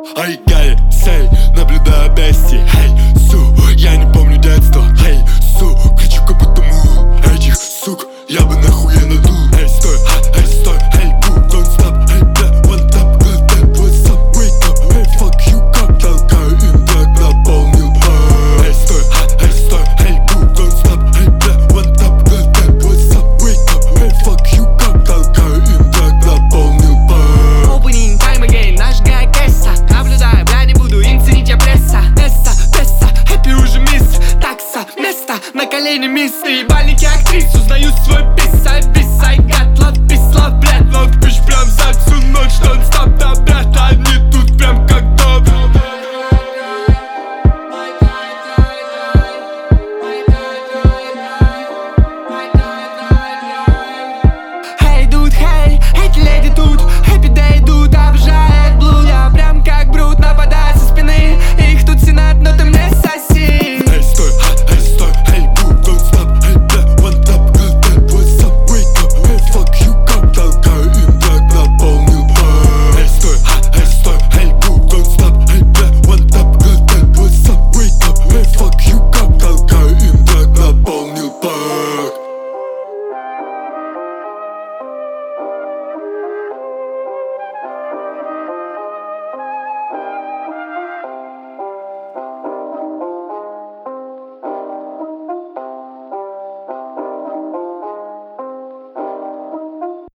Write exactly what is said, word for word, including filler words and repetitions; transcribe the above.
Ай, гай, сей, наблюдаю бести. Эй, су, я не помню детства. Эй, су, кричу как будто мул. Этих сук я бы нахуй надул. Эй, стой, а, эй, стой, эй, бу, don't stop. Эй, бля, one tap, good that, what's up, wake up. Эй, fuck you, как толкаю им так наполнил бар. Эй, стой, а, эй, стой, эй, бу, don't stop. Эй, бля, one tap, good that, what's up, wake up. Эй, fuck you, как толкаю им так наполнил бар. Opening time again, нажигай кэса. Наблюдаю, бля, не буду им ценить, я пресса. Месса, песса, хэппи уже мисс. Такса, место, на колени мисс. Ебальники актрис, узнаю свой пис. I piss, I got love, piss, love, блядь. Love, bitch, прям за всю ночь, non-stop, да, брат, а не